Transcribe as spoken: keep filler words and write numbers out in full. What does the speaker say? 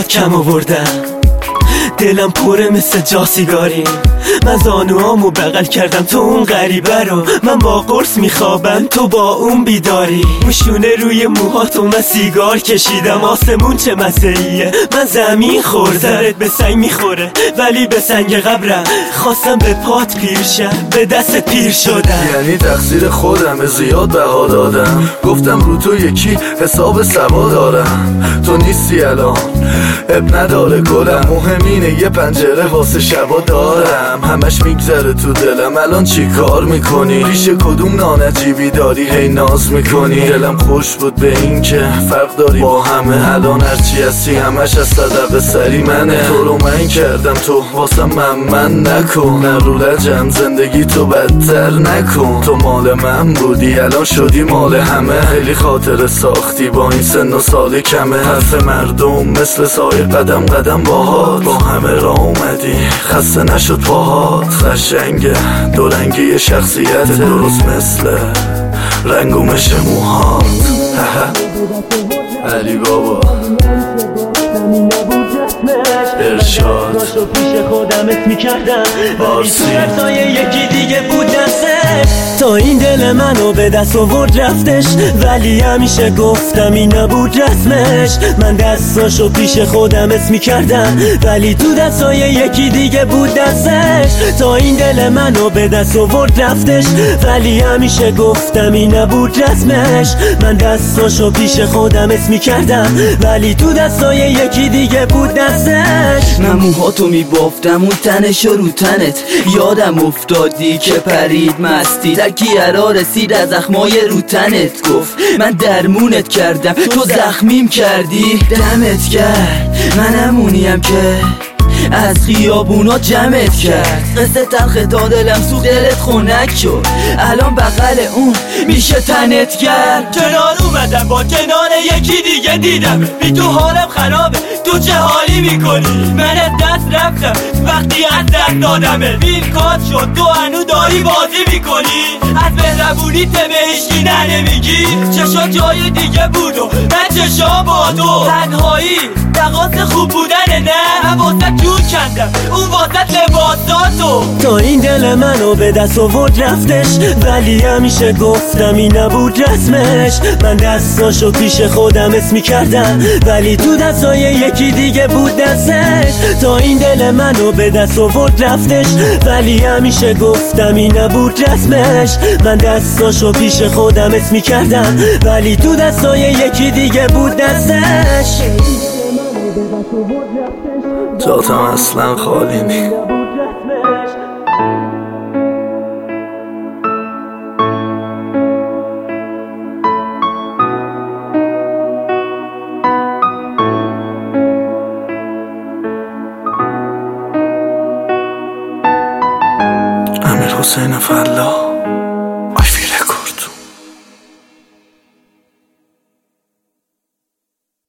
زیاد کم آوردم، دلم پره مثل جا سیگاری. من زانوامو بغل کردم تو اون غریبه رو، من با قرص میخوابم تو با اون بیداری. موشونه روی موهاتو من سیگار کشیدم، آسمون چه مسئلیه من زمین خور. سرت به سنگ میخوره ولی به سنگ قبرم، خواستم به پات پیر شم به دستت پیر شدم. یعنی تقصیر خودم زیاد بها دادم، گفتم رو تو یکی حساب سوا دارم. تو نیستی الان اب نداره گلم، مهم اینه یه پنجره واسه شبا دارم. همش میگذره تو دلم الان چی کار میکنی، پیش کدوم نانجیبی داری هی ناز میکنی. دلم خوش بود به این که فرق داری با همه، الان هرچی هستی همش از صدق سری منه. تو رو من کردم تو واسه من من نکن، نه رو لجم زندگی تو بدتر نکن. تو مال من بودی الان شدی مال همه، خیلی خاطر ساختی با این سن و سال کمه. حرف مردم مثل سایه قدم قدم باهات، با همه را اومدی خسته نشد پاهات. قشنگه دورنگی شخصیت درست مثل رنگ و مش موهات. علی بابا ارشاد داشتو پیش خودم اسم میکردم، ولی تو رفتای یکی دیگه بود دستش. تا این دل منو به دست آورد رفتش، ولی همیشه گفتم این نبود رسمش. من دستاشو پیش خودم اسم میکردم، ولی تو دستای یکی دیگه بود دستش. تا این دل منو به دست آورد رفتش، ولی همیشه گفتم این نبود رسمش. من دستاشو پیش خودم اسم میکردم، ولی تو دستای یکی دیگه بود دستش. من موهاتو میبافتم اون تنش رو تنت، یادم افتادی که پرید مستی. تکیه رسید از زخمای رو تنت، گفت من درمونت کردم تو زخمیم کردی. دمت کرد منمونیم که از خیابونا جمعت کرد. قصه تلخ تا دلم سوخت دلت خنک شد، الان بغل اون میشه تنت کرد. کنار اومدم با کنار یکی دیگه دیدم، بی تو حالم خرابه تو چه حالی میکنی. من از دست رفتم وقتی از دست دادمه، ویل کات شد تو هنو داری بازی میکنی. از مهربونی ته به هیچکی نه نمیگی، چشا جای دیگه بود و من چشا با تو. تنهایی دقاس خوب بودنه نه، من واسه جور کندم اون واسه لباساتو. تا این دل منو به دست آورد رفتش، ولی همیشه گفتم این نبود رسمش. من دستاشو پیش خودم اسم میکردم، ولی تو دستای یکی دیگه بود دستش. تا این دل منو به دست آورد رفتش، ولی همیشه گفتم این نبود رسمش. من دستاشو پیش خودم اسم میکردم، ولی تو دستای یکی دیگه بود دستش. جاتم اصلا خالی نی. امیر حسین فلاح.